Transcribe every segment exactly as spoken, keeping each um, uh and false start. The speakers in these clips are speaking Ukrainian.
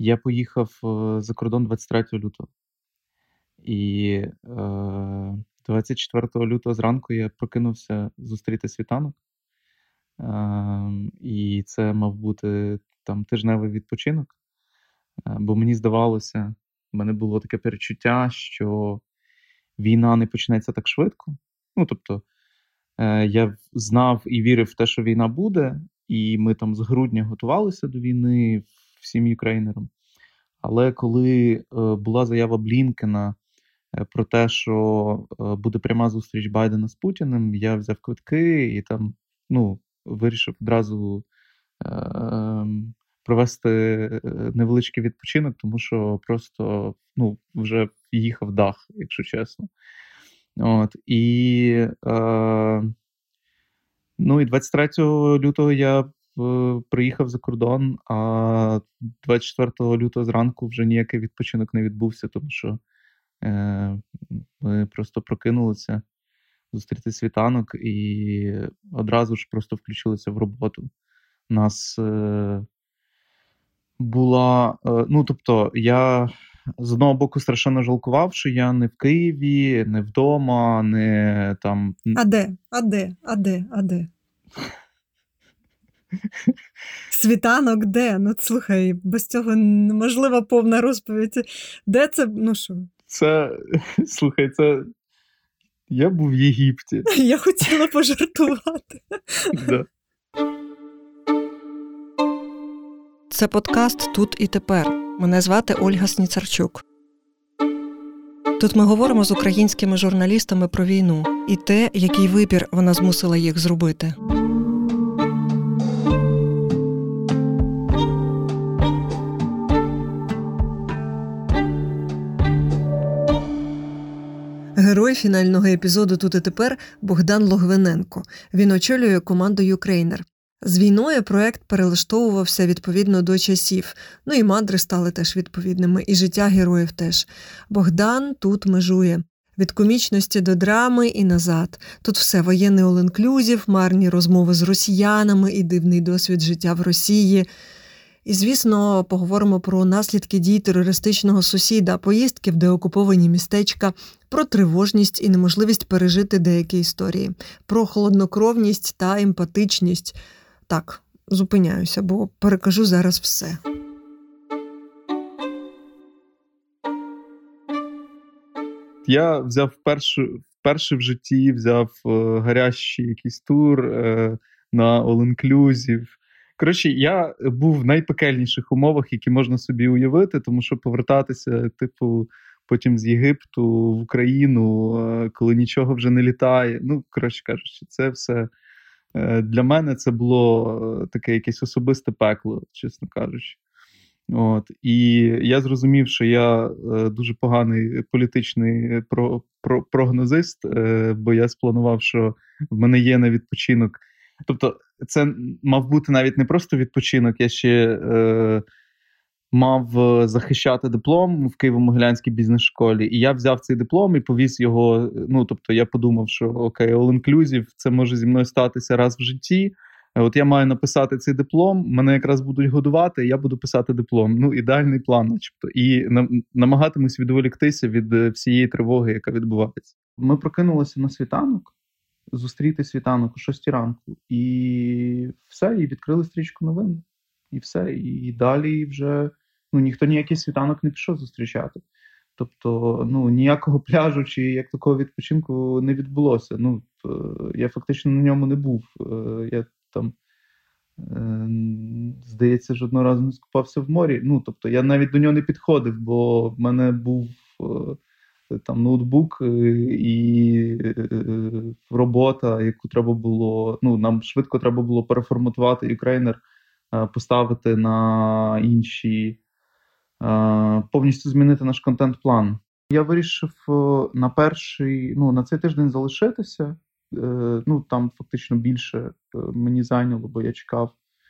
Я поїхав е, за кордон двадцять третього лютого. І е, двадцять четвертого лютого зранку я прокинувся зустріти світанок. Е, і це мав бути там тижневий відпочинок. Е, бо мені здавалося, в мене було таке перечуття, що війна не почнеться так швидко. Ну, тобто, е, я знав і вірив в те, що війна буде, і ми там з грудня готувалися до війни всім юкрейнерам. Але коли е, була заява Блінкена е, про те, що е, буде пряма зустріч Байдена з Путіним, я взяв квитки і там ну, вирішив одразу е, ем, провести е, невеличкий відпочинок, тому що просто ну, вже їхав дах, якщо чесно. От, і, е, ну, і двадцять третього лютого я е, приїхав за кордон, а двадцять четвертого лютого зранку вже ніякий відпочинок не відбувся, тому що е, ми просто прокинулися зустріти світанок і одразу ж просто включилися в роботу. У нас е, була, е, ну, тобто, я з одного боку страшенно жалкував, що я не в Києві, не вдома, не там. А де? А де? А де? А де? Світанок де? Ну, слухай, без цього неможлива повна розповідь. Де це? Ну що? Це, слухай, це. Я був в Єгипті. Я хотіла пожартувати. Да. Це подкаст «Тут і тепер». Мене звати Ольга Сніцарчук. Тут ми говоримо з українськими журналістами про війну і те, який вибір вона змусила їх зробити. Герой фінального епізоду «Тут і тепер» – Богдан Логвиненко. Він очолює команду «Юкрейнер». З війною проект перелаштовувався відповідно до часів. Ну і мандри стали теж відповідними, і життя героїв теж. Богдан тут межує. Від комічності до драми і назад. Тут все – воєнний all-inclusive, марні розмови з росіянами і дивний досвід життя в Росії. І, звісно, поговоримо про наслідки дій терористичного сусіда, поїздки в деокуповані містечка, про тривожність і неможливість пережити деякі історії, про холоднокровність та емпатичність. Так, зупиняюся, бо перекажу зараз все. Я взяв першу, вперше в житті взяв е, гарячий якийсь тур е, на all-inclusive. Коротше, я був в найпекельніших умовах, які можна собі уявити, тому що повертатися, типу, потім з Єгипту в Україну, е, коли нічого вже не літає. Ну, коротше кажучи, це все е, для мене це було е, таке якесь особисте пекло, чесно кажучи. От, і я зрозумів, що я е, дуже поганий політичний про, про, прогнозист, е, бо я спланував, що в мене є на відпочинок. Тобто, це мав бути навіть не просто відпочинок, я ще е, мав захищати диплом в Києво-Могилянській бізнес-школі, і я взяв цей диплом і повіз його. Ну, тобто, я подумав, що окей, all-inclusive, це може зі мною статися раз в житті. От я маю написати цей диплом, мене якраз будуть годувати, і я буду писати диплом. Ну, ідеальний план, начебто. І намагатимусь відволіктися від всієї тривоги, яка відбувається. Ми прокинулися на світанок, зустріти світанок о шостій ранку, і все, і відкрили стрічку новин. І все, і далі вже ну, ніхто ніякий світанок не пішов зустрічати. Тобто, ну, ніякого пляжу чи як такого відпочинку не відбулося. Ну, я фактично на ньому не був. Я там, здається, жодного разу не скупався в морі. Ну, тобто, я навіть до нього не підходив, бо в мене був там ноутбук і робота, яку треба було, ну, нам швидко треба було переформатувати Юкрейнер, поставити на інші, повністю змінити наш контент-план. Я вирішив на перший, ну, на цей тиждень залишитися. Ну, там фактично більше мені зайняло, бо я чекав.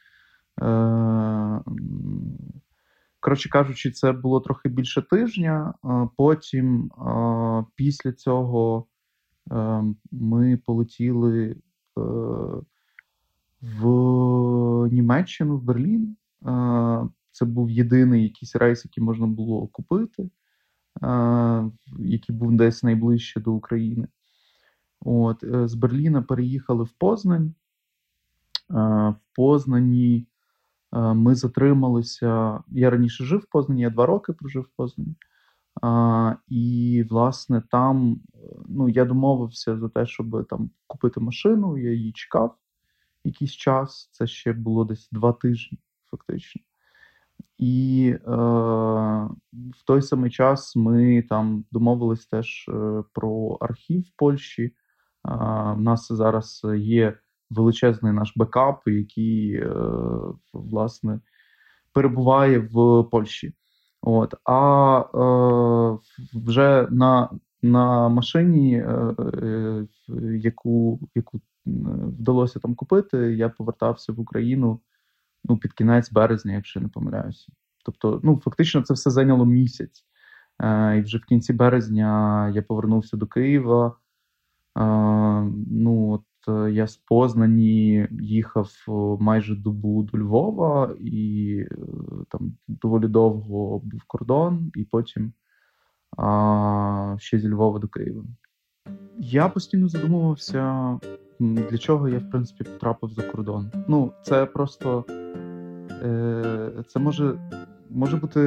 Коротше кажучи, це було трохи більше тижня. Потім, після цього, ми полетіли в Німеччину, в Берлін. це був єдиний якийсь рейс, який можна було купити, який був десь найближче до України. От, з Берліна переїхали в Познань. В Познані ми затрималися. Я раніше жив в Познані, я два роки прожив в Познані. І, власне, там, ну, я домовився за те, щоб там купити машину, я її чекав якийсь час, це ще було десь два тижні, фактично. І е, в той самий час ми там домовились теж е, про архів в Польщі. Е, в нас зараз є величезний наш бекап, який, е, власне, перебуває в Польщі. От. А е, вже на, на машині, е, е, яку, яку вдалося там купити, я повертався в Україну, ну, під кінець березня, якщо не помиляюся. Тобто, ну, фактично це все зайняло місяць. Е, і вже в кінці березня я повернувся до Києва. Е, ну, от я з Познані їхав майже добу до Львова, і е, там доволі довго був кордон, і потім е, ще зі Львова до Києва. Я постійно задумувався, для чого я, в принципі, потрапив за кордон. Ну, це просто... Це може, може бути,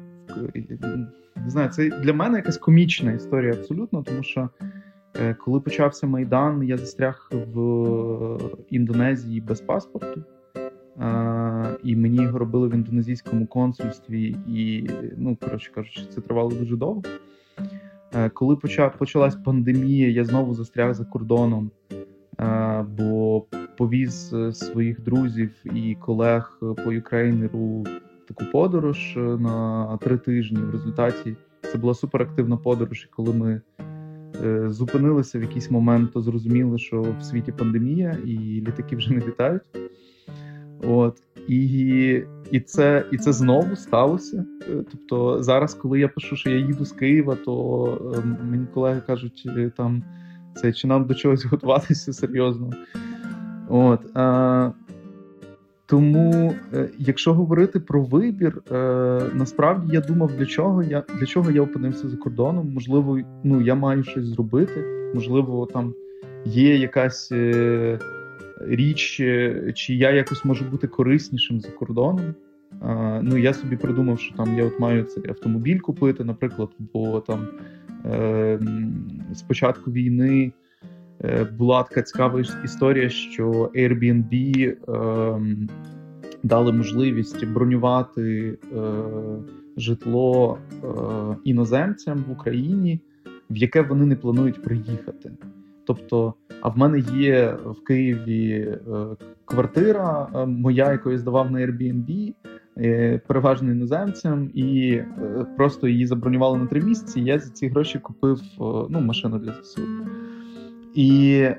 не знаю, це для мене якась комічна історія абсолютно, тому що коли почався Майдан, я застряг в Індонезії без паспорту, і мені його робили в індонезійському консульстві, і, ну, коротше кажучи, це тривало дуже довго. Коли почав, почалась пандемія, я знову застряг за кордоном, бо повіз своїх друзів і колег по Юкрейнеру таку подорож на три тижні. В результаті це була суперактивна подорож, і коли ми е, зупинилися в якийсь момент, то зрозуміли, що в світі пандемія і літаки вже не літають. От. І, і, це, і це знову сталося. Тобто зараз, коли я пишу, що я їду з Києва, то е, мені колеги кажуть, там, це чи нам до чогось готуватися серйозно. От, е, тому, е, якщо говорити про вибір, е, насправді я думав, для чого я, для чого я опинився за кордоном. Можливо, ну, я маю щось зробити, можливо, там є якась е, річ, е, чи я якось можу бути кориснішим за кордоном. Е, ну, я собі придумав, що там я от маю цей автомобіль купити, наприклад, бо там е, з початку війни була така цікава історія, що Airbnb е, дали можливість бронювати е, житло е, іноземцям в Україні, в яке вони не планують приїхати. Тобто, а в мене є в Києві е, квартира е, моя, яку я здавав на Airbnb, е, переважно іноземцям, і е, просто її забронювали на три місяці, і я за ці гроші купив е, ну, машину для ЗСУ. І, е,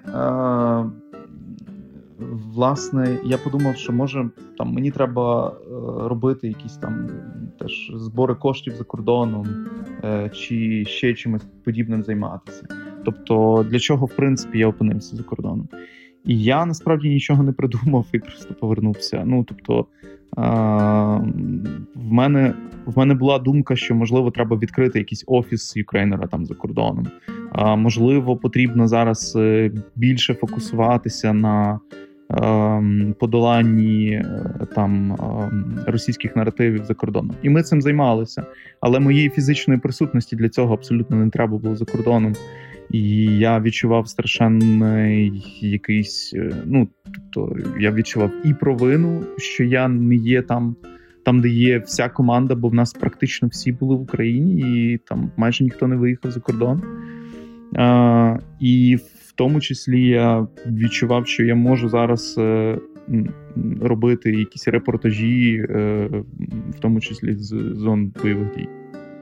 власне, я подумав, що, може, там, мені треба е, робити якісь там теж збори коштів за кордоном, е, чи ще чимось подібним займатися. Тобто, для чого, в принципі, я опинився за кордоном. І я, насправді, нічого не придумав і просто повернувся. Ну, тобто, е, в мене, в мене була думка, що, можливо, треба відкрити якийсь офіс Юкрейнера там за кордоном. Е, можливо, потрібно зараз більше фокусуватися на е, подоланні е, там е, російських наративів за кордоном. І ми цим займалися. Але моєї фізичної присутності для цього абсолютно не треба було за кордоном. І я відчував страшенний якийсь, ну, тобто я відчував і провину, що я не є там, там, де є вся команда, бо в нас практично всі були в Україні, і там майже ніхто не виїхав за кордон. А, і в тому числі я відчував, що я можу зараз е, робити якісь репортажі, е, в тому числі з зон бойових дій.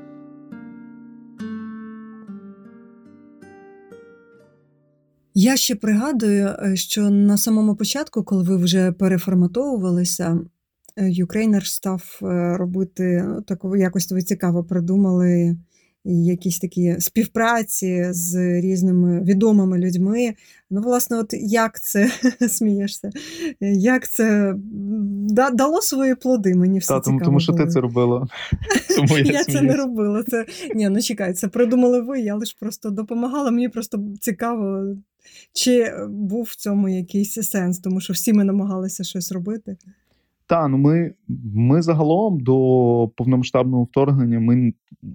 Я ще пригадую, що на самому початку, коли ви вже переформатовувалися, Юкрейнер став робити таку, якось ви цікаво придумали і якісь такі співпраці з різними відомими людьми. Ну, власне, от як це смієшся? Як це да, дало свої плоди? Мені все Та, тому, цікаво тому що ти було. це робила. Тому я, Я це не сміюсь. робила. Це ні, ну чекай, це придумали ви. Я лише просто допомагала. Мені просто цікаво, чи був в цьому якийсь сенс, тому що всі ми намагалися щось робити. Та, ну ми, ми загалом до повномасштабного вторгнення ми,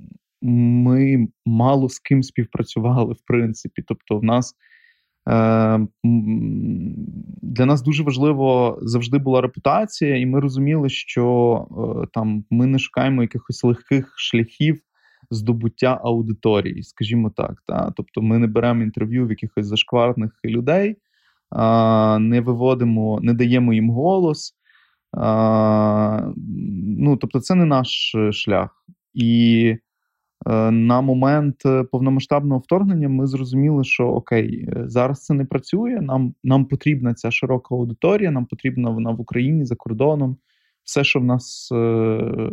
ми мало з ким співпрацювали, в принципі. Тобто, в нас е, м, для нас дуже важливо завжди була репутація, і ми розуміли, що е, там ми не шукаємо якихось легких шляхів здобуття аудиторії, скажімо так. Та? Тобто, ми не беремо інтерв'ю в якихось зашкварних людей, е, не виводимо, не даємо їм голос. А, ну, тобто, це не наш шлях. І е, на момент повномасштабного вторгнення ми зрозуміли, що окей, зараз це не працює, нам, нам потрібна ця широка аудиторія, нам потрібна вона в Україні, за кордоном. Все, що в нас, е,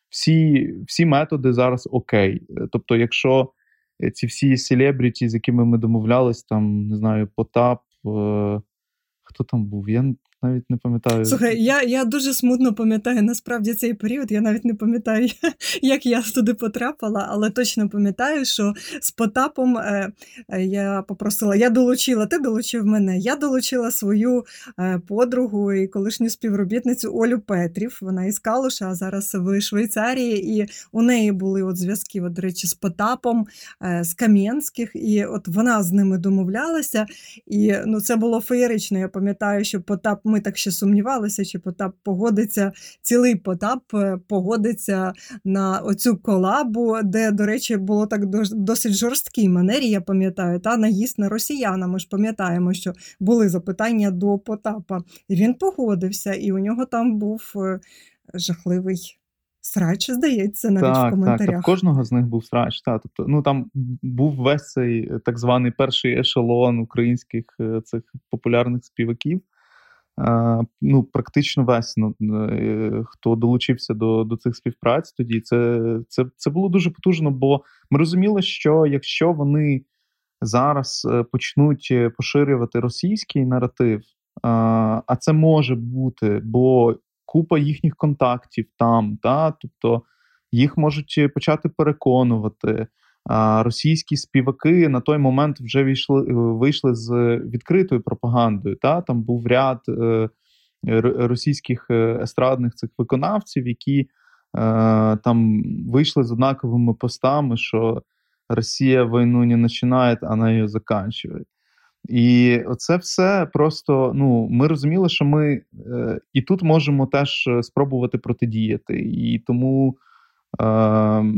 всі, всі методи зараз окей. Тобто, якщо ці всі селебріті, з якими ми домовлялись, там, не знаю, Потап, е, хто там був, я навіть не пам'ятаю. Слухай, я, я дуже смутно пам'ятаю насправді цей період. Я навіть не пам'ятаю, як я туди потрапила, але точно пам'ятаю, що з Потапом е, е, я попросила, я долучила, ти долучив мене, я долучила свою е, подругу і колишню співробітницю Олю Петрів. Вона із Калуша, а зараз в Швейцарії, і у неї були от зв'язки, от, до речі, з Потапом, е, з Кам'янських, і от вона з ними домовлялася, і ну, це було феєрично. Я пам'ятаю, що Потап, ми так ще сумнівалися, чи Потап погодиться, цілий Потап погодиться на оцю колабу, де, до речі, було так досить жорсткій манері, я пам'ятаю, та наїзд на росіяна. Ми ж пам'ятаємо, що були запитання до Потапа. І він погодився, і у нього там був жахливий срач, здається, навіть так, в коментарях. Так, так, в кожного з них був срач. Так. Тобто, ну, там був весь цей так званий перший ешелон українських цих популярних співаків. Uh, ну, практично весь, ну, uh, хто долучився до, до цих співпраць тоді, це, це, це було дуже потужно, бо ми розуміли, що якщо вони зараз uh, почнуть поширювати російський наратив, uh, а це може бути, бо купа їхніх контактів там, та, тобто їх можуть почати переконувати. А російські співаки на той момент вже вийшли, вийшли з відкритою пропагандою. Та? Там був ряд е, російських естрадних цих виконавців, які е, там вийшли з однаковими постами, що Росія війну не починає, а вона її закінчує. І оце все просто, ну, ми розуміли, що ми е, і тут можемо теж спробувати протидіяти. І тому Е,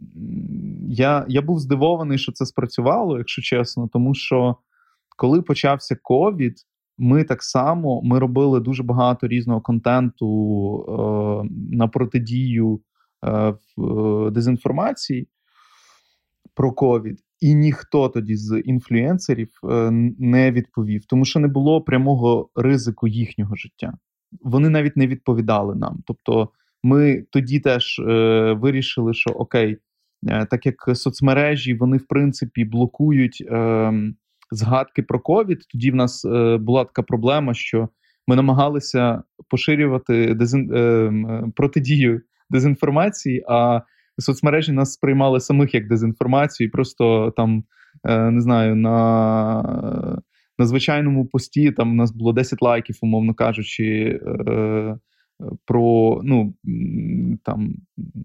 я, я був здивований, що це спрацювало, якщо чесно, тому що коли почався ковід, ми так само ми робили дуже багато різного контенту е, на протидію е, в, е, дезінформації про ковід, і ніхто тоді з інфлюенсерів е, не відповів, тому що не було прямого ризику їхнього життя. Вони навіть не відповідали нам. Тобто ми тоді теж е, вирішили, що окей, е, так як соцмережі, вони, в принципі, блокують е, згадки про ковід, тоді в нас е, була така проблема, що ми намагалися поширювати дезін, е, протидію дезінформації, а соцмережі нас сприймали самих як дезінформацію, і просто там, е, не знаю, на, на звичайному пості там у нас було десять лайків, умовно кажучи, е, про, ну, там,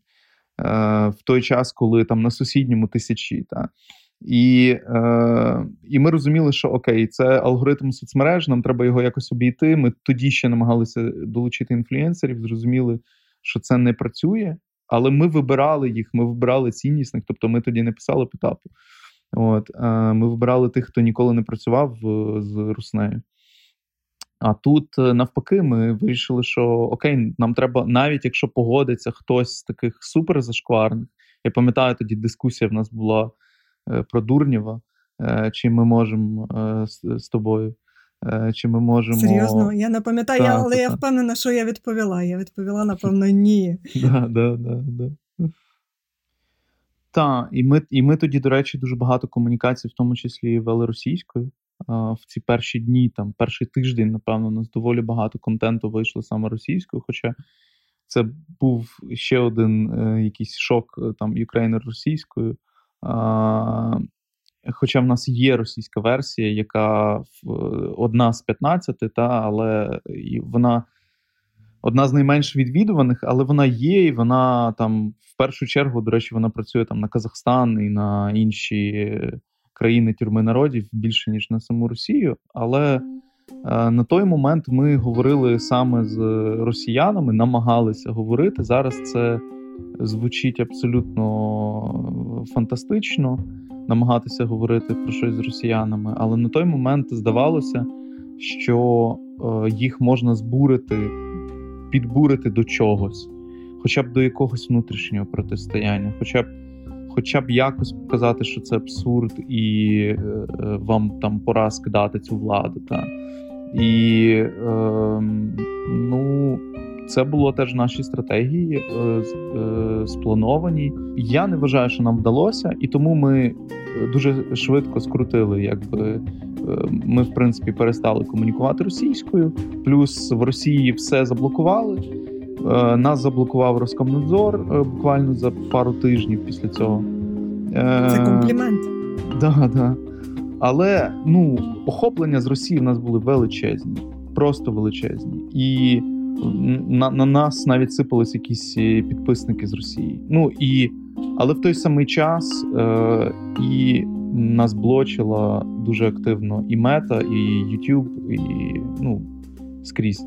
е, в той час, коли там на сусідньому тисячі, та. І, е, і ми розуміли, що окей, це алгоритм соцмереж, нам треба його якось обійти. Ми тоді ще намагалися долучити інфлюенсерів, зрозуміли, що це не працює, але ми вибирали їх, ми вибирали ціннісних, тобто ми тоді не писали Потапу. От, е, ми вибирали тих, хто ніколи не працював з Руснею. А тут, навпаки, ми вирішили, що окей, нам треба, навіть якщо погодиться хтось з таких суперзашкварних, я пам'ятаю, тоді дискусія в нас була е, про Дурнєва, е, чи ми можемо е, з, з тобою, е, чи ми можемо... Серйозно? Я не пам'ятаю, та, але та, я та. впевнена, що я відповіла. Я відповіла, напевно, ні. Да, да, да, да. Так, і ми, і ми тоді, до речі, дуже багато комунікацій, в тому числі вели російською. В ці перші дні, там, перший тиждень, напевно, у нас доволі багато контенту вийшло саме російською, хоча це був ще один е, якийсь шок, там, юкрейнер російською. А, хоча в нас є російська версія, яка в, одна з п'ятнадцяти, та, але вона одна з найменш відвідуваних, але вона є, і вона там, в першу чергу, до речі, вона працює там на Казахстан і на інші країни тюрми народів більше, ніж на саму Росію. Але е, на той момент ми говорили саме з росіянами, намагалися говорити. Зараз це звучить абсолютно фантастично, намагатися говорити про щось з росіянами. Але на той момент здавалося, що е, їх можна збурити, підбурити до чогось. Хоча б до якогось внутрішнього протистояння. Хоча б Хоча б якось показати, що це абсурд, і е, вам там пора скидати цю владу. Та. І е, ну, це було теж в нашій стратегії е, е, сплановані. Я не вважаю, що нам вдалося, і тому ми дуже швидко скрутили, якби е, ми, в принципі, перестали комунікувати російською, плюс в Росії все заблокували. Нас заблокував Роскомнадзор буквально за пару тижнів після цього. Це комплімент. Да, да. Але ну, охоплення з Росії в нас були величезні, просто величезні. І на, на нас навіть сипались якісь підписники з Росії. Ну, і, але в той самий час е, і нас блочила дуже активно і Мета, і YouTube, і ну, скрізь.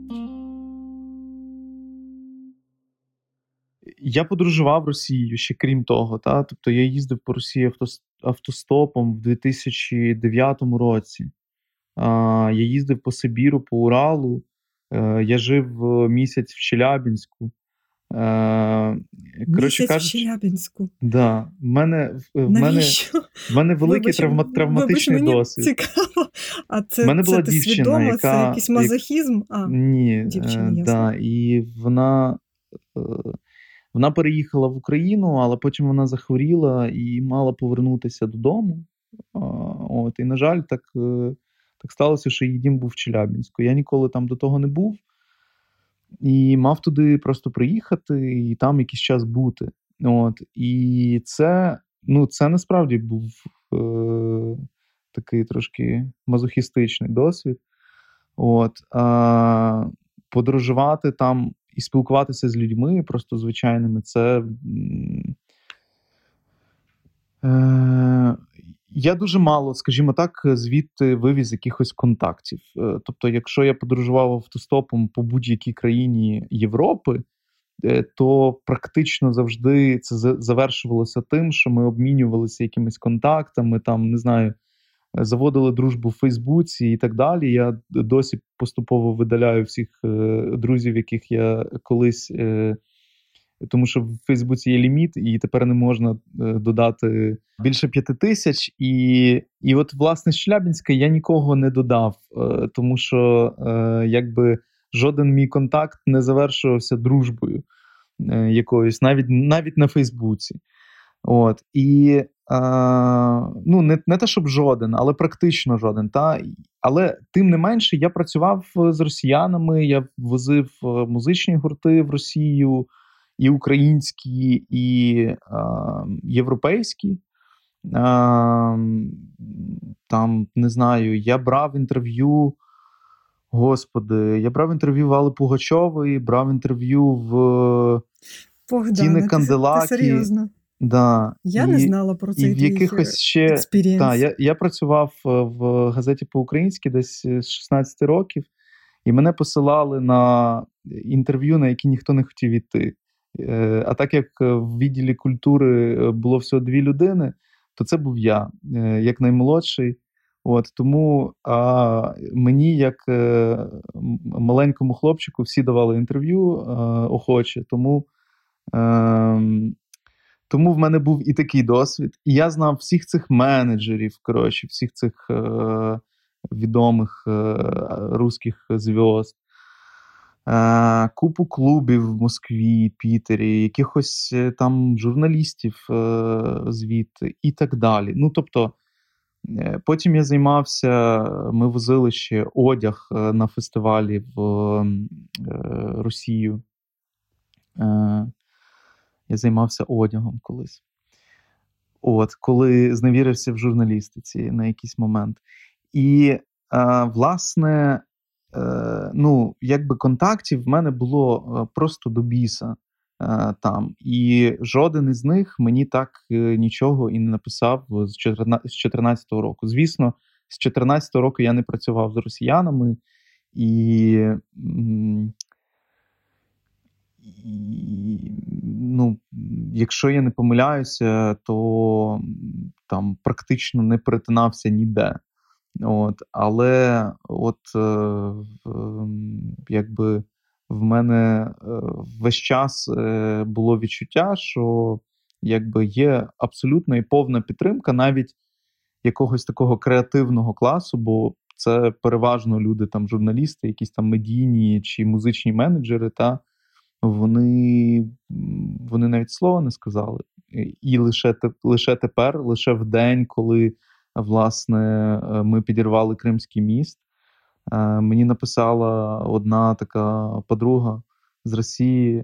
Я подорожував Росією ще крім того, та? Тобто я їздив по Росії автостопом в дві тисячі дев'ятому році. А, я їздив по Сибіру, по Уралу. А, я жив місяць в Челябинську. А, місяць кажучи, в Челябинську? Да. В мене, в мене, в мене великий вибач, травма, травматичний вибач, мені досвід. Цікаво. А це, в мене це була ти дівчина, свідомо? яка... Це якийсь мазохізм? А, ні, дівчина, ясно. Да, і вона... Вона переїхала в Україну, але потім вона захворіла і мала повернутися додому. От, і, на жаль, так, так сталося, що її дім був в Челябинську. Я ніколи там до того не був. І мав туди просто приїхати і там якийсь час бути. От, і це, ну, це насправді був е, такий трошки мазохістичний досвід. От, а, подорожувати там і спілкуватися з людьми просто звичайними, це... Е, я дуже мало, скажімо так, звідти вивіз якихось контактів. Е, тобто, якщо я подорожував автостопом по будь-якій країні Європи, е, то практично завжди це завершувалося тим, що ми обмінювалися якимись контактами, там, не знаю, заводили дружбу в Фейсбуці і так далі. Я досі поступово видаляю всіх е, друзів, яких я колись... Е, тому що в Фейсбуці є ліміт, і тепер не можна е, додати більше п'яти тисяч. І, і от, власне, з Челябинська я нікого не додав, е, тому що е, якби жоден мій контакт не завершувався дружбою е, якоюсь, навіть, навіть на Фейсбуці. От. І А, ну, не, не те, щоб жоден, але практично жоден. Та? Але тим не менше, я працював з росіянами, я возив музичні гурти в Росію, і українські, і а, європейські. А, там, не знаю, я брав інтерв'ю, господи, я брав інтерв'ю в Алли Пугачової, брав інтерв'ю в Богдане, Тіни Канделакі. Ти, ти серйозно? Да. Я і, не знала про цей і в якихось ще експірієнс. Та, я, я працював в газеті по-українськи десь з шістнадцяти років, і мене посилали на інтерв'ю, на які ніхто не хотів йти. А так як в відділі культури було всього дві людини, то це був я, як наймолодший. От, тому а, мені, як е, маленькому хлопчику, всі давали інтерв'ю е, охоче, тому... Е, Тому в мене був і такий досвід. І я знав всіх цих менеджерів, коротше, всіх цих е- відомих е- русських зв'язд. е, купу клубів в Москві, Пітері, якихось е, там журналістів е, звідти і так далі. Ну, тобто, е, потім я займався, ми возили ще одяг е, на фестивалі в е, Росію. Е, я займався одягом колись. От, коли зневірився в журналістиці на якийсь момент. І, е, власне, е, ну, якби контактів в мене було е, просто до біса е, там. І жоден із них мені так е, нічого і не написав з чотирнадцятого року. Звісно, з чотирнадцятого року я не працював з росіянами, і, м, і ну, якщо я не помиляюся, то м, там практично не перетинався ніде. От, але от е, в, якби в мене е, весь час е, було відчуття, що якби є абсолютна і повна підтримка навіть якогось такого креативного класу, бо це переважно люди, там, журналісти, якісь там медійні чи музичні менеджери, та вони, вони навіть слова не сказали. І лише, лише тепер, лише в день, коли власне ми підірвали Кримський міст, мені написала одна така подруга з Росії,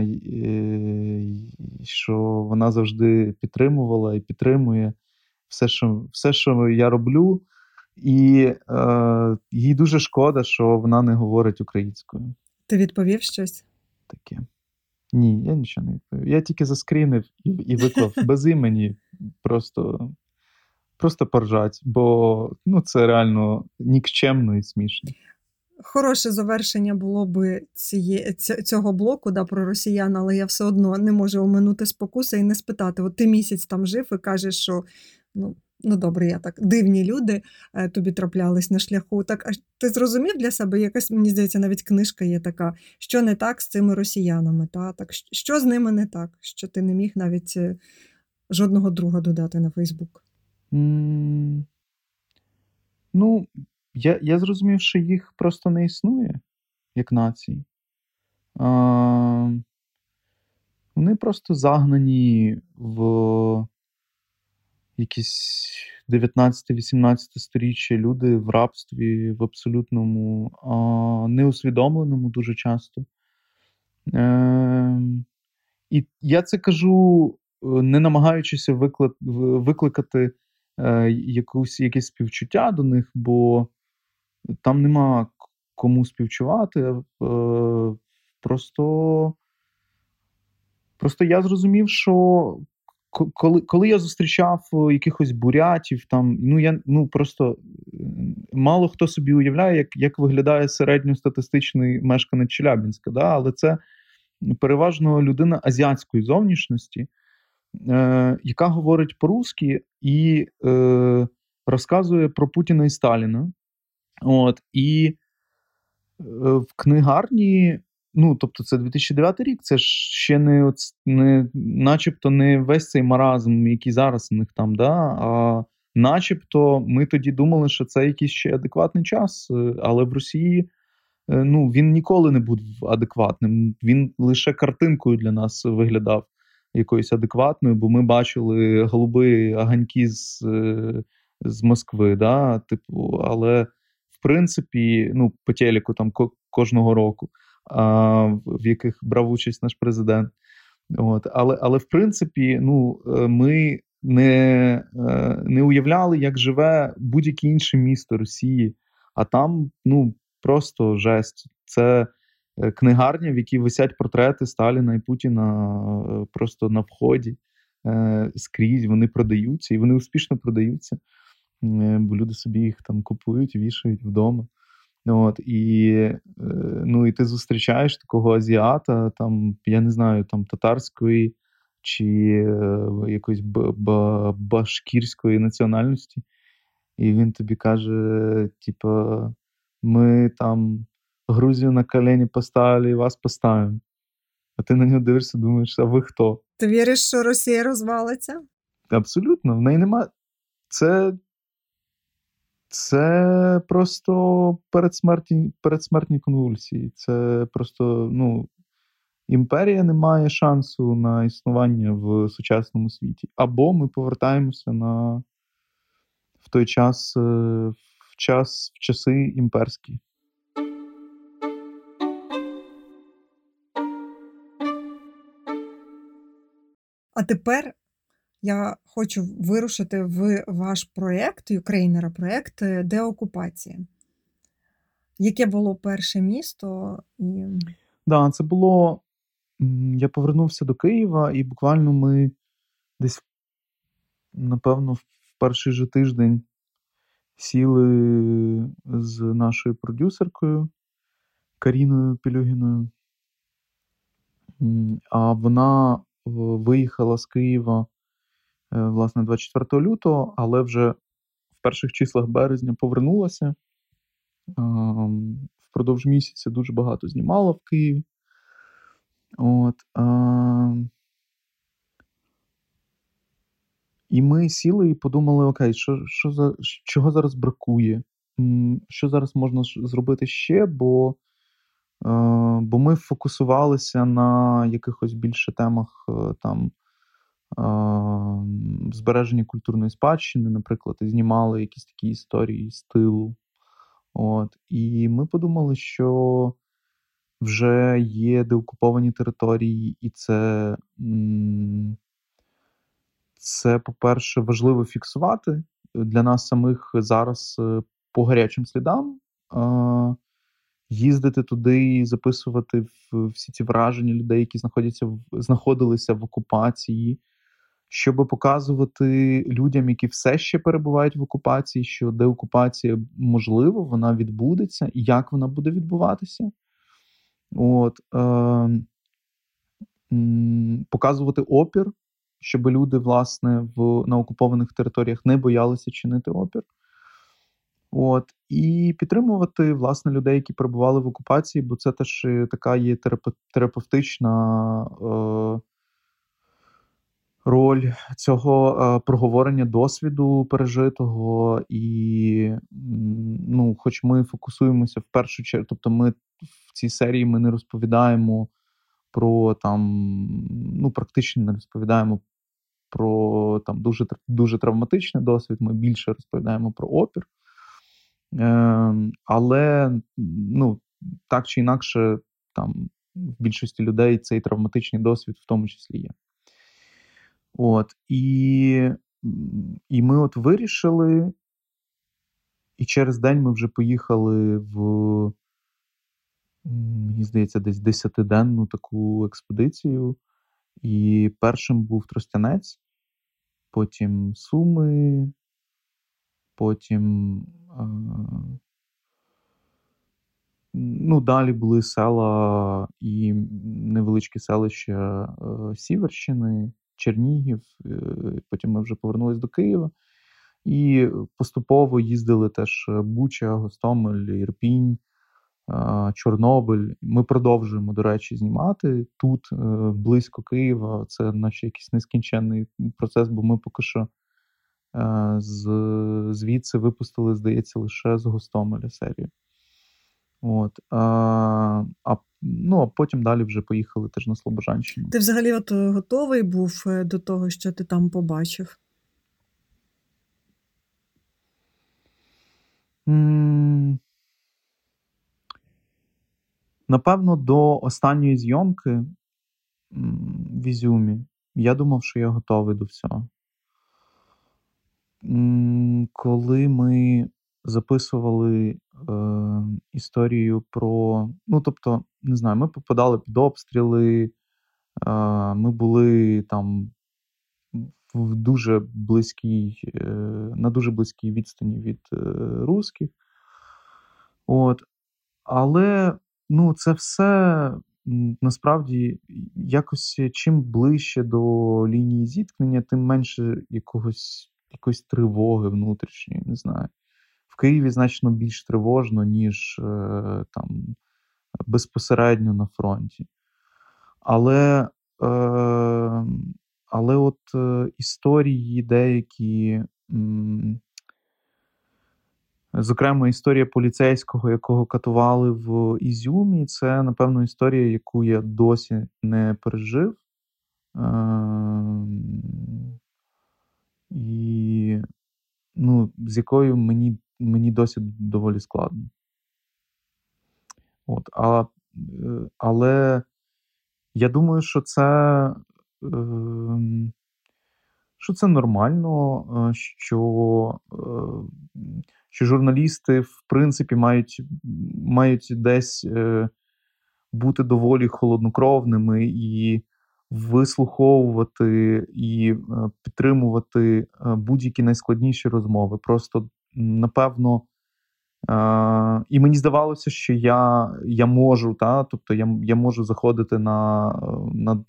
що вона завжди підтримувала і підтримує все, що, все, що я роблю, і е, їй дуже шкода, що вона не говорить українською. Ти відповів щось? Таке. Ні, я нічого не відповів. Я тільки заскрінив і, і виклав без імені, просто, просто поржать, бо ну, це реально нікчемно і смішно. Хороше завершення було би ціє, цього блоку, да, про росіян, але я все одно не можу оминути спокуси і не спитати. От ти місяць там жив і кажеш, що ну, ну добре, я так, дивні люди е, тобі траплялись на шляху. Так, а ти зрозумів для себе, якась, мені здається, навіть книжка є така, що не так з цими росіянами, та? Так, що з ними не так, що ти не міг навіть е, жодного друга додати на Фейсбук? Mm, ну, я, я зрозумів, що їх просто не існує, як нації. А, вони просто загнані в якісь дев'ятнадцяте-вісімнадцяте сторіччя люди в рабстві, в абсолютному а, неусвідомленому дуже часто. Е, і я це кажу, не намагаючися виклик, викликати е, якусь, якесь співчуття до них, бо там нема кому співчувати. Е, просто, просто я зрозумів, що коли, коли я зустрічав якихось бурятів, там, ну, я, ну, просто мало хто собі уявляє, як, як виглядає середньостатистичний мешканець Челябінська, да? Але це переважно людина азіатської зовнішності, е, яка говорить по-русски і е, розказує про Путіна і Сталіна. От, і е, в книгарні, ну, тобто це дві тисячі дев'ятий рік, це ж ще не, не начебто не весь цей маразм, який зараз у них там, да, а начебто ми тоді думали, що це якийсь ще адекватний час, але в Росії ну, він ніколи не був адекватним. Він лише картинкою для нас виглядав якоюсь адекватною, бо ми бачили голуби аганьки з, з Москви, да, типу, але в принципі, ну, по телеку там кожного року, а, в яких брав участь наш президент. От, але, але в принципі, ну, ми не, не уявляли, як живе будь-яке інше місто Росії, а там, ну, просто жесть. Це книгарня, в якій висять портрети Сталіна і Путіна просто на вході. Скрізь вони продаються, і вони успішно продаються, бо люди собі їх там купують, вішають вдома. От, і, ну, і ти зустрічаєш такого азіата, там, я не знаю, там татарської чи якоїсь башкірської національності, і він тобі каже, типа, ми там Грузію на колені поставили і вас поставимо. А ти на нього дивишся, думаєш, а ви хто? Ти віриш, що Росія розвалиться? Абсолютно, в неї нема. Це Це просто передсмертні, передсмертні конвульсії. Це просто, ну, імперія не має шансу на існування в сучасному світі. Або ми повертаємося на в той час, е, в час, в часи імперські. А тепер я хочу вирушити в ваш проєкт, Юкрейнера, проєкт деокупації. Яке було перше місто? І... Да, це було. Я повернувся до Києва, і буквально ми десь, напевно, в перший же тиждень сіли з нашою продюсеркою Каріною Пілюгіною. А вона е, виїхала з Києва, е, власне, двадцять четвертого лютого, але вже в перших числах березня повернулася. Ем, Впродовж місяця дуже багато знімала в Києві. От, ем, І ми сіли і подумали: окей, що, що за, чого зараз бракує? М, Що зараз можна ш- зробити ще? Бо, е, бо ми фокусувалися на якихось більше темах е, там е, збереження культурної спадщини, наприклад, і знімали якісь такі історії з тилу. От. І ми подумали, що вже є деокуповані території, і це, м, це, по-перше, важливо фіксувати для нас самих зараз е, по гарячим слідам, е, їздити туди і записувати в- всі ці враження людей, які знаходяться в, знаходилися в окупації, щоб показувати людям, які все ще перебувають в окупації, що деокупація можливо, вона відбудеться, і як вона буде відбуватися. От, е, м, показувати опір, щоб люди, власне, в, на окупованих територіях не боялися чинити опір. От, і підтримувати, власне, людей, які перебували в окупації, бо це теж е, така є терапе- терапевтична е, роль цього е, проговорення досвіду пережитого. І, м, ну, хоч ми фокусуємося в першу чергу, тобто ми в цій серії ми не розповідаємо про там, ну, практично не розповідаємо про там дуже тр- дуже травматичний досвід, ми більше розповідаємо про опір. Е, але, ну, так чи інакше, там в більшості людей цей травматичний досвід в тому числі є. От, і, м, і ми от вирішили, і через день ми вже поїхали в, м, мені здається, десь десятиденну таку експедицію. І першим був Тростянець, потім Суми, потім, е, ну, далі були села і невеличкі селища е, Сіверщини, Чернігів. Е, потім ми вже повернулись до Києва. І поступово їздили теж Буча, Гостомель, Ірпінь, е, Чорнобиль. Ми продовжуємо, до речі, знімати тут, е, близько Києва. Це наш якийсь нескінченний процес, бо ми поки що е, з, звідси випустили, здається, лише з Гостомеля серію. От, а, а, ну, а потім далі вже поїхали теж на Слобожанщину. Ти взагалі от е, готовий був е, до того, що ти там побачив? М, Напевно, до останньої зйомки м, в Ізюмі я думав, що я готовий до всього. М, Коли ми записували е, історію про. Ну, тобто, не знаю, ми попадали під обстріли, е, ми були там в дуже близькій, е, на дуже близькій відстані від е, русських. От. Але, ну, це все м, насправді якось чим ближче до лінії зіткнення, тим менше якогось, якоїсь тривоги внутрішньої, не знаю. В Києві значно більш тривожно, ніж е, там безпосередньо на фронті. Але, е, але от е, історії деякі, м, Зокрема, історія поліцейського, якого катували в Ізюмі, це, напевно, історія, яку я досі не пережив. І, ну, з якою мені, мені досі доволі складно. От, а, але я думаю, що це, що це нормально, що, що журналісти, в принципі, мають, мають десь бути доволі холоднокровними і вислуховувати і підтримувати будь-які найскладніші розмови. Просто, напевно, Uh, і мені здавалося, що я, я можу, та, тобто я, я можу заходити на, на,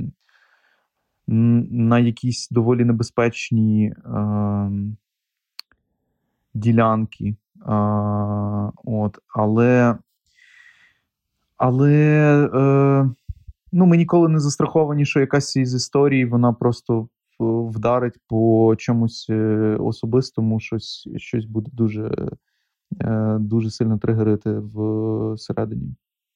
на якісь доволі небезпечні uh, ділянки. Uh, от, але але uh, ну, ми ніколи не застраховані, що якась із історій, вона просто вдарить по чомусь особистому, щось, щось буде дуже... дуже сильно тригерити всередині.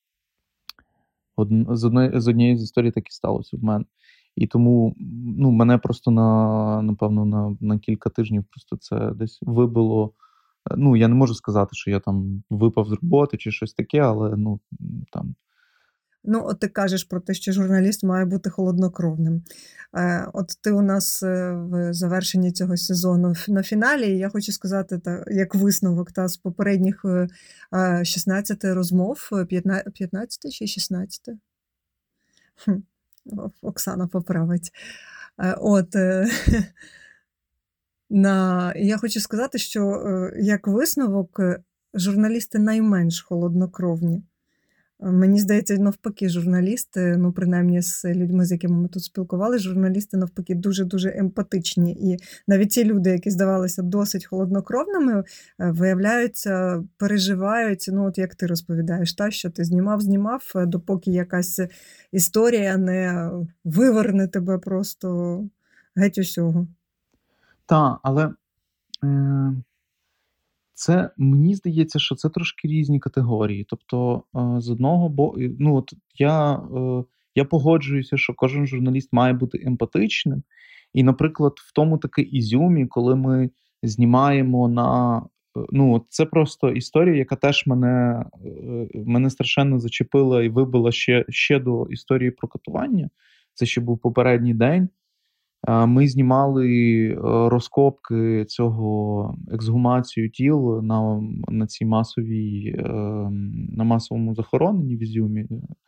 Од... З, одної... з однієї з історій так і сталося в мене. І тому, ну, мене просто на, напевно, на, на кілька тижнів просто це десь вибило. Ну, я не можу сказати, що я там випав з роботи чи щось таке, але, ну, там... Ну, от ти кажеш про те, що журналіст має бути холоднокровним. Е, от ти у нас в завершенні цього сезону на фіналі, і я хочу сказати, та, як висновок та, з попередніх е, шістнадцяти розмов, п'ятнадцяти чи шістнадцяти? Хм, Оксана поправить. Е, от, е, на, я хочу сказати, що е, як висновок журналісти найменш холоднокровні. Мені здається, навпаки, журналісти, ну, принаймні з людьми, з якими ми тут спілкувалися, журналісти, навпаки, дуже-дуже емпатичні. І навіть ті люди, які здавалися досить холоднокровними, виявляються, переживають, ну, от як ти розповідаєш, та, що ти знімав-знімав, допоки якась історія не виверне тебе просто геть усього. Так, але... Е... Це, мені здається, що це трошки різні категорії. Тобто, з одного боку, ну, от я, я погоджуюся, що кожен журналіст має бути емпатичним. І, наприклад, в тому таки Ізюмі, коли ми знімаємо на... Ну, це просто історія, яка теж мене, мене страшенно зачепила і вибила ще, ще до історії про катування. Це ще був попередній день. Ми знімали розкопки цього, ексгумацію тіл на, на цій масовій, на масовому захороненні в Ізюмі.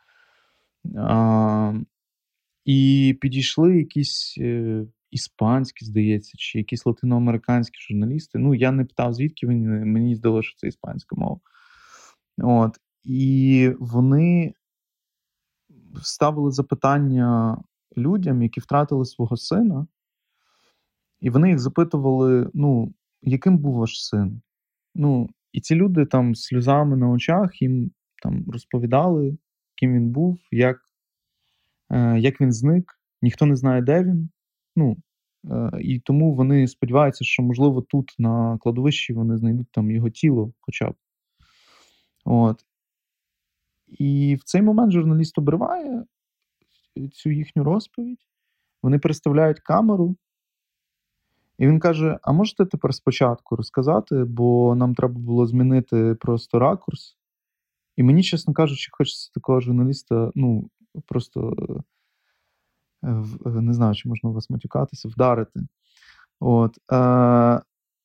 І підійшли якісь іспанські, здається, чи якісь латиноамериканські журналісти. Ну, я не питав, звідки вони, мені здалося, що це іспанська мова. От. І вони ставили запитання людям, які втратили свого сина, і вони їх запитували, ну, яким був ваш син? Ну, і ці люди там з сльозами на очах їм там розповідали, ким він був, як, е, як він зник, ніхто не знає, де він. Ну, е, і тому вони сподіваються, що, можливо, тут на кладовищі вони знайдуть там його тіло хоча б. От. І в цей момент журналіст обриває цю їхню розповідь, вони переставляють камеру, і він каже, а можете тепер спочатку розказати, бо нам треба було змінити просто ракурс. І мені, чесно кажучи, хочеться такого журналіста, ну, просто, не знаю, чи можна у вас матюкатися, вдарити. От. Е,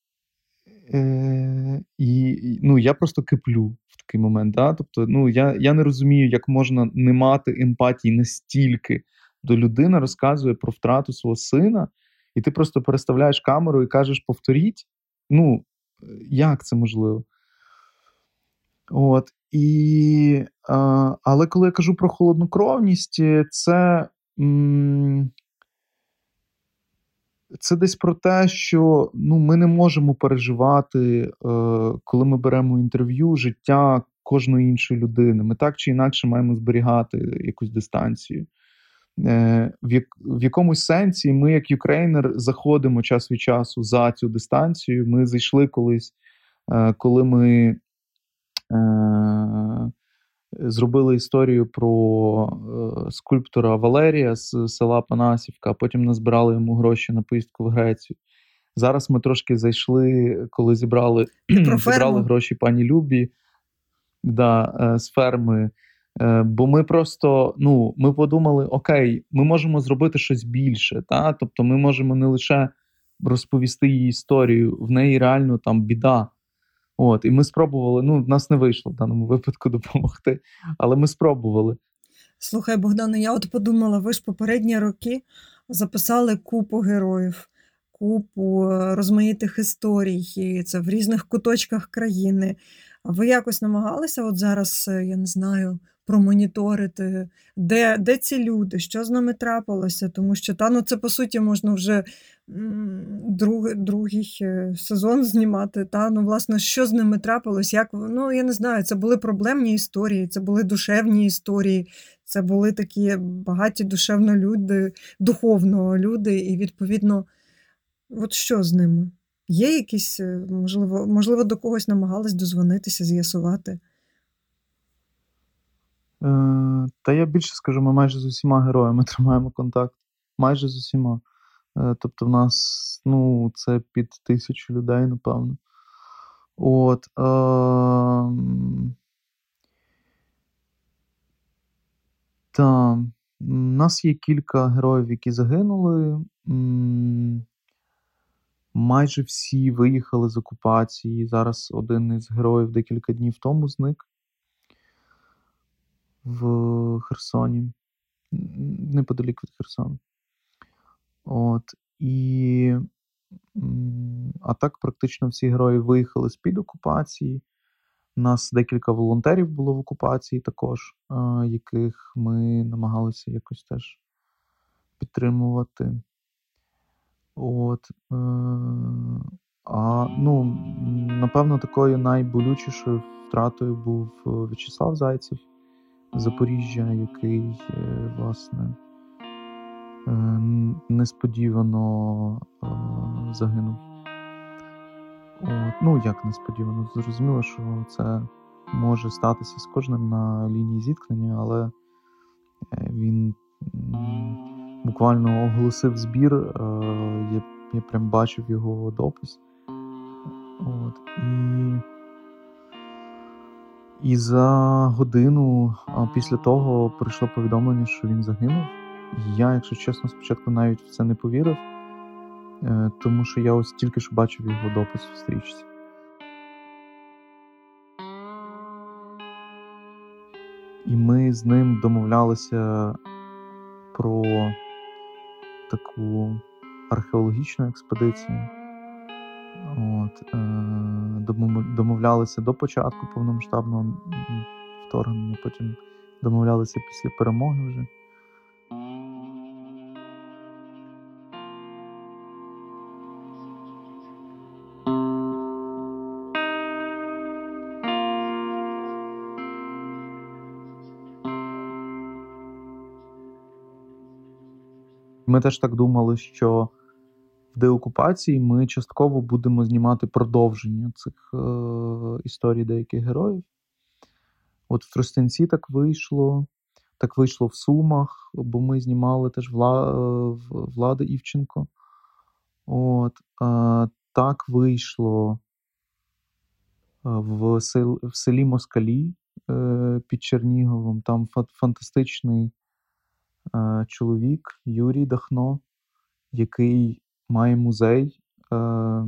е, і, ну, я просто киплю в такий момент. Да? Тобто, ну, я, я не розумію, як можна не мати емпатії настільки до людини, розказує про втрату свого сина, і ти просто переставляєш камеру і кажеш, повторіть. Ну, як це можливо? От. І, а, але коли я кажу про холоднокровність, це, м- це десь про те, що, ну, ми не можемо переживати, е, коли ми беремо інтерв'ю, життя кожної іншої людини. Ми так чи інакше маємо зберігати якусь дистанцію. Е, в, як, в якомусь сенсі ми, як юкрейнер, заходимо час від часу за цю дистанцію. Ми зайшли колись Е, коли ми е, зробили історію про е, скульптора Валерія з села Панасівка, а потім назбирали йому гроші на поїздку в Грецію. Зараз ми трошки зайшли, коли зібрали, зібрали гроші пані Любі, да, е, з ферми. Е, бо ми просто, ну, ми подумали, окей, ми можемо зробити щось більше, та? Тобто ми можемо не лише розповісти її історію, в неї реально там біда. От, і ми спробували, ну, в нас не вийшло в даному випадку допомогти, але ми спробували. Слухай, Богдане, я от подумала, ви ж попередні роки записали купу героїв, купу розмаїтих історій, і це в різних куточках країни. А ви якось намагалися от зараз, я не знаю, промоніторити, де, де ці люди, що з ними трапилося? Тому що, та, ну, це, по суті, можна вже друг, другий сезон знімати. Та, ну, власне, що з ними трапилось? Як, ну, я не знаю, це були проблемні історії, це були душевні історії, це були такі багаті душевно люди, духовно люди, і, відповідно, от що з ними? Є якісь, можливо, можливо, до когось намагались дозвонитися, з'ясувати? Е, Та я більше скажу, ми майже з усіма героями тримаємо контакт. Майже з усіма. Е, тобто в нас, ну, це під тисячу людей, напевно. От. Е, та, у нас є кілька героїв, які загинули. Майже всі виїхали з окупації. Зараз один із героїв декілька днів тому зник в Херсоні, неподалік від Херсону. От. І, а так практично всі герої виїхали з-під окупації. У нас декілька волонтерів було в окупації також, яких ми намагалися якось теж підтримувати. От, е, а, ну, напевно, такою найболючішою втратою був В'ячеслав Зайцев з Запоріжжя, який, власне, е, несподівано е, загинув. От, ну, як несподівано, зрозуміло, що це може статися з кожним на лінії зіткнення, але він буквально оголосив збір, я, я прям бачив його допис. От, і, і за годину після того прийшло повідомлення, що він загинув. І я, якщо чесно, спочатку навіть в це не повірив, тому що я ось тільки що бачив його допис в стрічці. І ми з ним домовлялися про таку археологічну експедицію. От, е, домовлялися до початку повномасштабного вторгнення, потім домовлялися після перемоги вже. Ми теж так думали, що в деокупації ми частково будемо знімати продовження цих е- історій деяких героїв. От в Тростянці так вийшло, так вийшло в Сумах, бо ми знімали теж Вла... Влада Івченко. От, е- так вийшло в, сел... в селі Москалі е- під Черніговом. Там фантастичний е- чоловік Юрій Дахно, який має музей е,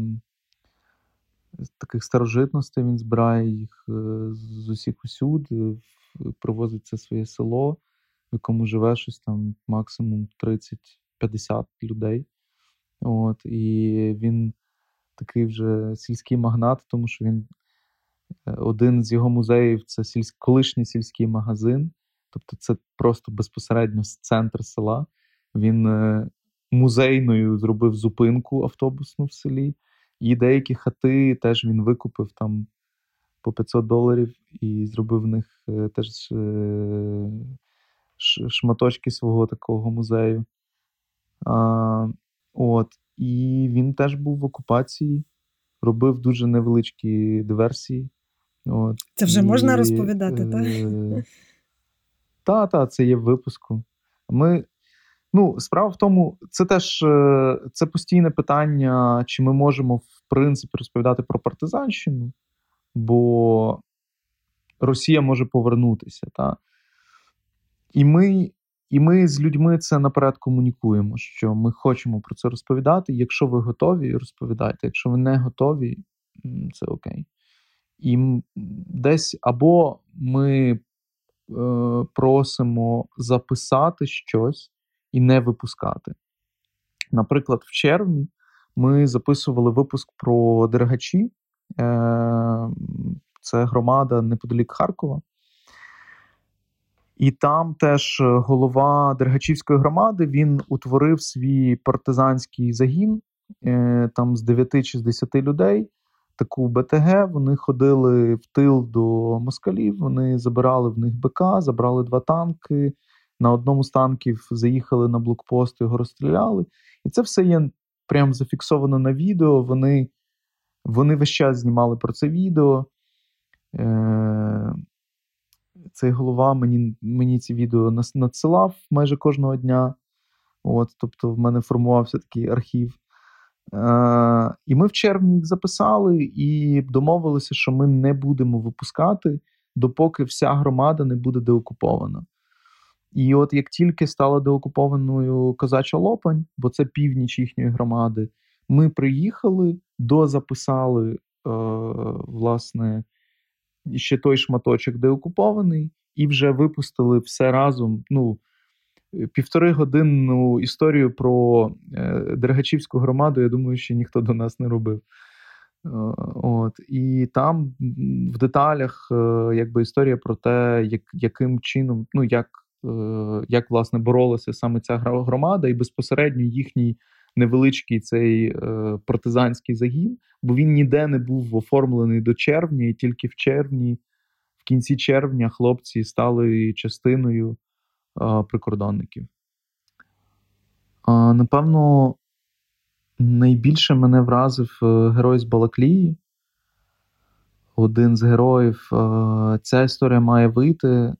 таких старожитностей, він збирає їх е, з усіх усюд, привозить це своє село, в якому живе щось там максимум тридцять-п'ятдесят людей. От, і він такий вже сільський магнат, тому що він один з його музеїв — це сільсь... колишній сільський магазин, тобто це просто безпосередньо центр села. Він е, музейною зробив зупинку автобусну в селі, і деякі хати теж він викупив там по п'ятсот доларів і зробив в них е, теж е, шматочки свого такого музею. А, от, і він теж був в окупації. робив дуже невеличкі диверсії. От. Це вже І, можна розповідати, так? Е... Та, та, це є в випуску. Ми, ну, справа в тому, це теж це постійне питання, чи ми можемо, в принципі, розповідати про партизанщину, бо Росія може повернутися, та? І ми, і ми з людьми це наперед комунікуємо, що ми хочемо про це розповідати. Якщо ви готові, розповідайте. Якщо ви не готові, це окей. І десь або ми е, просимо записати щось і не випускати. Наприклад, в червні ми записували випуск про Дергачі. Е, це громада неподалік Харкова. І там теж голова Дергачівської громади, він утворив свій партизанський загін, е, там з дев'яти чи з десяти людей, таку БТГ, вони ходили в тил до москалів, вони забирали в них БК, забрали два танки, на одному з танків заїхали на блокпост, його розстріляли. І це все є прям зафіксовано на відео, вони, вони весь час знімали про це відео. Е, Цей голова мені, мені ці відео надсилав майже кожного дня. От, тобто в мене формувався такий архів. Е, і ми в червні їх записали і домовилися, що ми не будемо випускати, допоки вся громада не буде деокупована. І от як тільки стала деокупованою Козача Лопань, бо це північ їхньої громади, ми приїхали, дозаписали, е, власне, ще той шматочок деокупований, і вже випустили все разом, ну, півторигодинну історію про е, Дергачівську громаду, я думаю, що ніхто до нас не робив. Е, от. І там в деталях е, якби історія про те, як, яким чином, ну, як, е, як, власне, боролася саме ця громада, і безпосередньо їхній невеличкий цей е, партизанський загін, бо він ніде не був оформлений до червня, і тільки в червні, в кінці червня хлопці стали частиною е, прикордонників. Е, напевно, найбільше мене вразив е, герой з Балаклії. Один з героїв. Е, ця історія має вийти е,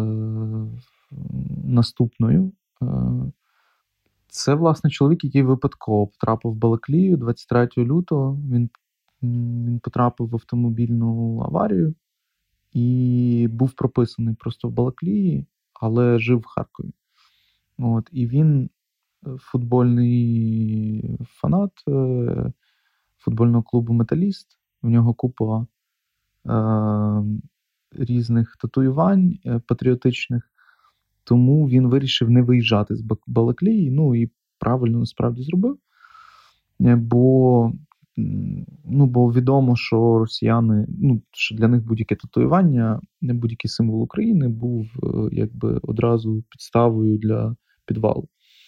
наступною. Е, Це, власне, чоловік, який випадково потрапив в Балаклію двадцять третього лютого. Він, він потрапив в автомобільну аварію і був прописаний просто в Балаклії, але жив в Харкові. От, і він футбольний фанат футбольного клубу «Металіст». В нього купа е, різних татуювань е, патріотичних. Тому він вирішив не виїжджати з Балаклії, ну і правильно насправді зробив, бо, ну, бо відомо, що росіяни, ну, що для них будь-яке татуювання, будь-який символ України був якби одразу підставою для підвалу.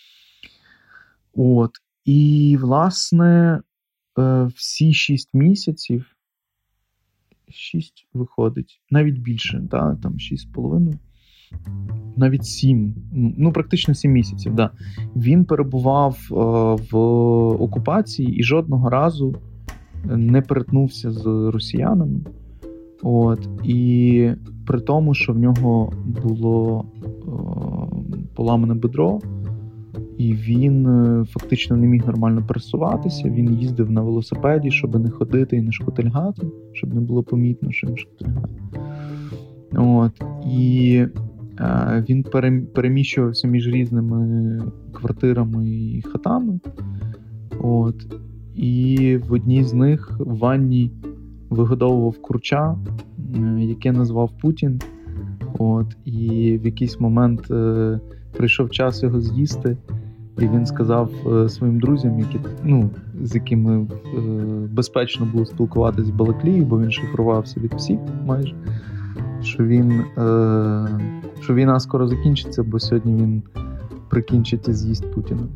От. І, власне, всі шість місяців, шість виходить, навіть більше, да, там шість з половиною, навіть сім, ну практично сім місяців, да. Він перебував е, в окупації і жодного разу не перетнувся з росіянами. От, і при тому, що в нього було е, поламане бедро, і він е, фактично не міг нормально пересуватися, він їздив на велосипеді, щоб не ходити і не шкотильгати, щоб не було помітно, що він шкотильгає. От, і він переміщувався між різними квартирами і хатами. От. І в одній з них в ванні вигодовував курча, яке назвав Путін. От. І в якийсь момент е, прийшов час його з'їсти, і він сказав е, своїм друзям, які, ну, з якими е, безпечно було спілкуватися в Балаклії, бо він шифрувався від всіх майже, що він, е, що війна скоро закінчиться, бо сьогодні він прикінчить і з'їсть Путіна.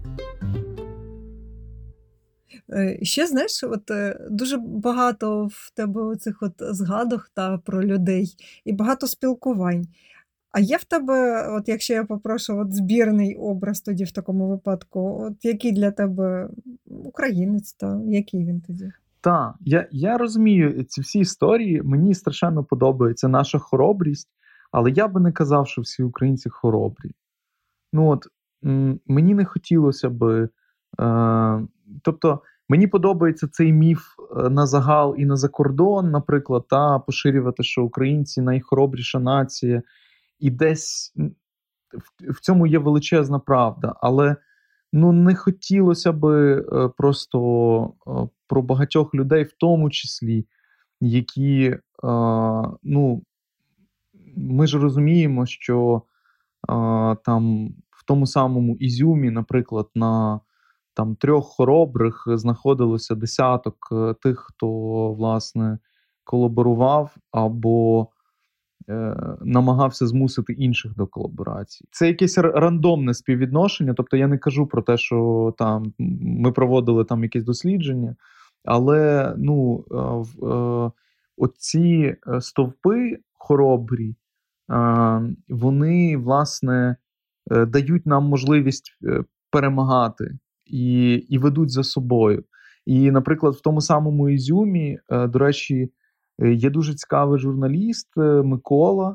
Ще, знаєш, от дуже багато в тебе оцих от згадок та про людей і багато спілкувань. А є в тебе, от якщо я попрошу, от збірний образ тоді в такому випадку, от який для тебе українець, та який він тоді? Так, я, я розумію ці всі історії, мені страшенно подобається наша хоробрість, але я би не казав, що всі українці хоробрі. Ну от, м, мені не хотілося би. Е, тобто, мені подобається цей міф е, на загал і на закордон, наприклад, та поширювати, що українці найхоробріша нація, і десь м, в, в цьому є величезна правда. Але ну, не хотілося би е, просто е, про багатьох людей, в тому числі, які, е, ну, ми ж розуміємо, що е, там в тому самому Ізюмі, наприклад, на там трьох хоробрих знаходилося десяток е, тих, хто, власне, колаборував або е, намагався змусити інших до колаборації. Це якесь р- рандомне співвідношення, тобто я не кажу про те, що там ми проводили там якісь дослідження, але ну, е, в- е, оці е, стовпи хоробрі, е, вони, власне, е, дають нам можливість е, перемагати і, і ведуть за собою. І, наприклад, в тому самому Ізюмі, е, до речі, е, є дуже цікавий журналіст е, Микола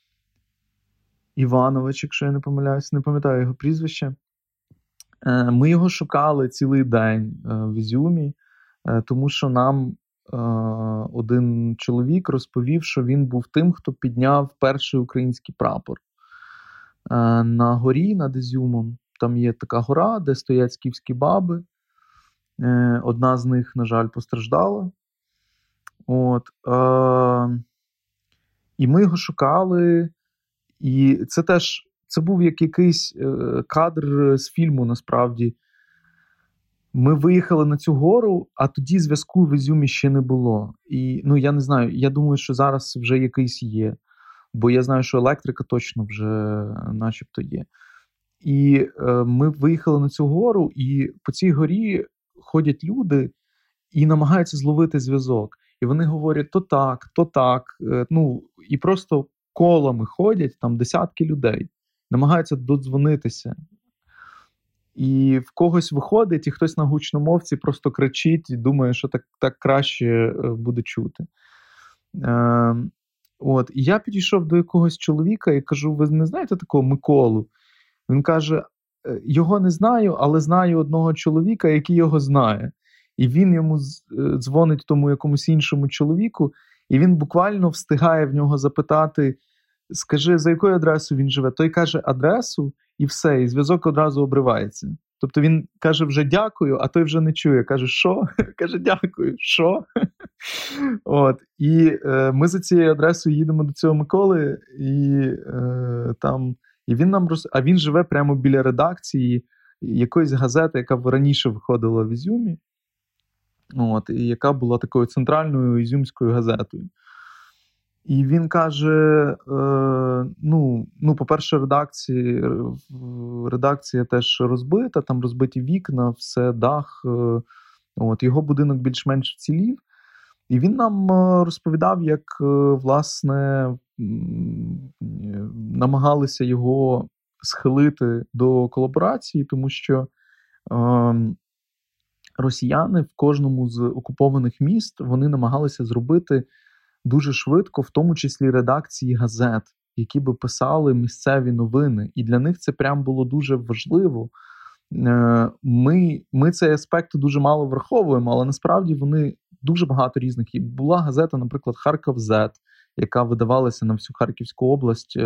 Іванович, якщо я не помиляюсь, не пам'ятаю його прізвище. Е, Ми його шукали цілий день е, в Ізюмі, е, тому що нам е, один чоловік розповів, що він був тим, хто підняв перший український прапор. Е, На горі над Ізюмом, там є така гора, де стоять скіфські баби. Е, Одна з них, на жаль, постраждала. От, е, і ми його шукали, і це теж це був як якийсь е, кадр з фільму, насправді. Ми виїхали на цю гору, а тоді зв'язку в Ізюмі ще не було. І ну я не знаю, я думаю, що зараз вже якийсь є, бо я знаю, що електрика точно вже начебто є. І е, ми виїхали на цю гору, і по цій горі ходять люди і намагаються зловити зв'язок. І вони говорять то так, то так. Е, ну, і просто колами ходять там десятки людей, намагаються додзвонитися. І в когось виходить, і хтось на гучномовці просто кричить і думає, що так, так краще е, буде чути. Е, от. І я підійшов до якогось чоловіка і кажу: ви не знаєте такого Миколу? Він каже: «Е, його не знаю, але знаю одного чоловіка, який його знає. І він йому з- е, дзвонить тому якомусь іншому чоловіку, і він буквально встигає в нього запитати: скажи, за якою адресою він живе? Той каже адресу, і все, і зв'язок одразу обривається. Тобто він каже вже дякую, а той вже не чує. Каже, що? Каже, дякую, що? От. І е, ми за цією адресою їдемо до цього Миколи, і е, там. І він нам роз... А він живе прямо біля редакції якоїсь газети, яка раніше виходила в Ізюмі, от, і яка була такою центральною ізюмською газетою. І він каже: е, ну, ну, по-перше, редакції, редакція теж розбита, там розбиті вікна, все, дах. Е, от, його будинок більш-менш вцілів. І він нам розповідав, як, власне, намагалися його схилити до колаборації, тому що е, росіяни в кожному з окупованих міст вони намагалися зробити дуже швидко, в тому числі редакції газет, які би писали місцеві новини. І для них це прям було дуже важливо. Ми, ми цей аспект дуже мало враховуємо, але насправді вони дуже багато різних. І була газета, наприклад, Харків Зет, яка видавалася на всю Харківську область.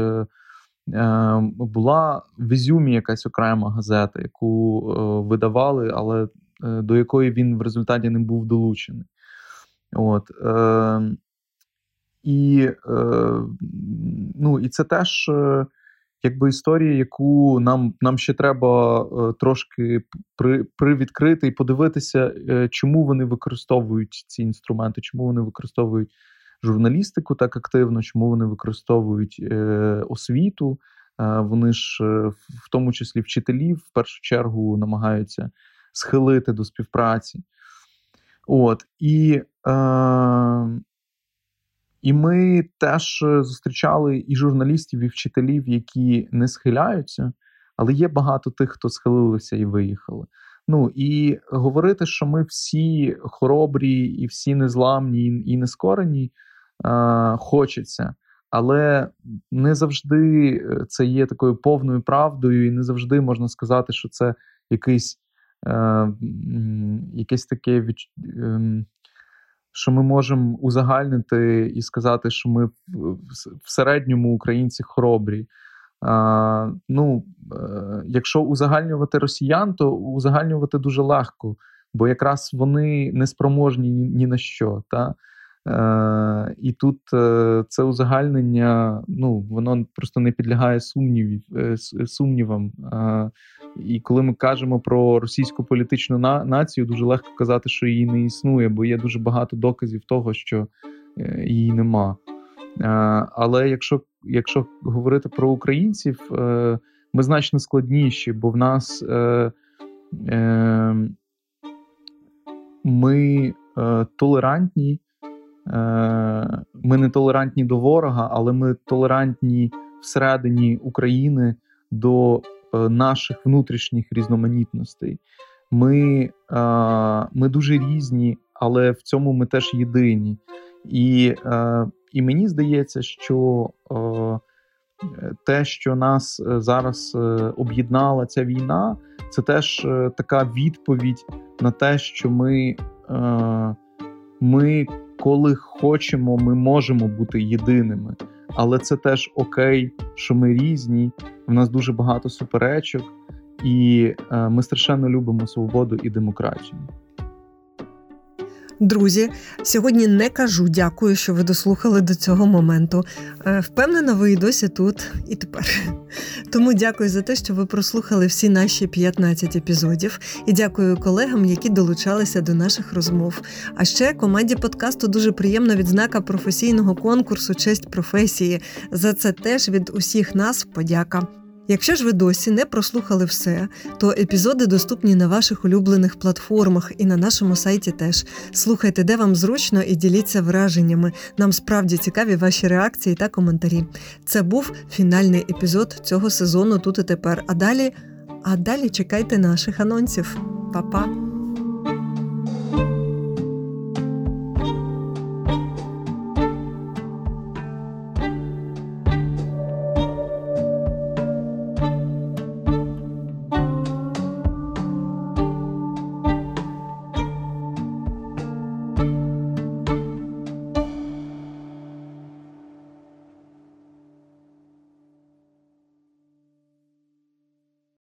Була в Ізюмі якась окрема газета, яку видавали, але до якої він в результаті не був долучений. От. І, ну, і це теж якби історія, яку нам, нам ще треба е, трошки при, привідкрити і подивитися, е, чому вони використовують ці інструменти, чому вони використовують журналістику так активно, чому вони використовують е, освіту. Е, вони ж, е, в тому числі вчителів, в першу чергу намагаються схилити до співпраці. От. І... Е, І ми теж зустрічали і журналістів, і вчителів, які не схиляються, але є багато тих, хто схилилися і виїхали. Ну, і говорити, що ми всі хоробрі і всі незламні і нескорені, е, хочеться. Але не завжди це є такою повною правдою, і не завжди можна сказати, що це якийсь, е, якесь таке, від, е, що ми можемо узагальнити і сказати, що ми в, в середньому українці хоробрі. Е, ну, е, якщо узагальнювати росіян, то узагальнювати дуже легко, бо якраз вони не спроможні ні, ні на що, та? Е, і тут е, це узагальнення, ну, воно просто не підлягає сумнівів, е, сумнівам. Е, і коли ми кажемо про російську політичну на, націю, дуже легко казати, що її не існує, бо є дуже багато доказів того, що е, її нема. Е, але якщо, якщо говорити про українців, е, ми значно складніші, бо в нас е, е, ми е, толерантні. Ми не толерантні до ворога, але ми толерантні всередині України до наших внутрішніх різноманітностей. Ми, ми дуже різні, але в цьому ми теж єдині. І, і мені здається, що те, що нас зараз об'єднала ця війна, це теж така відповідь на те, що ми, ми коли хочемо, ми можемо бути єдиними. Але це теж окей, що ми різні, в нас дуже багато суперечок, і е, ми страшенно любимо свободу і демократію. Друзі, сьогодні не кажу дякую, що ви дослухали до цього моменту. Впевнена, ви і досі тут, і тепер. Тому дякую за те, що ви прослухали всі наші п'ятнадцять епізодів. І дякую колегам, які долучалися до наших розмов. А ще команді подкасту дуже приємна відзнака професійного конкурсу «Честь професії». За це теж від усіх нас подяка. Якщо ж ви досі не прослухали все, то епізоди доступні на ваших улюблених платформах і на нашому сайті теж. Слухайте, де вам зручно, і діліться враженнями. Нам справді цікаві ваші реакції та коментарі. Це був фінальний епізод цього сезону «Тут і тепер». А далі, а далі чекайте наших анонсів. Па-па!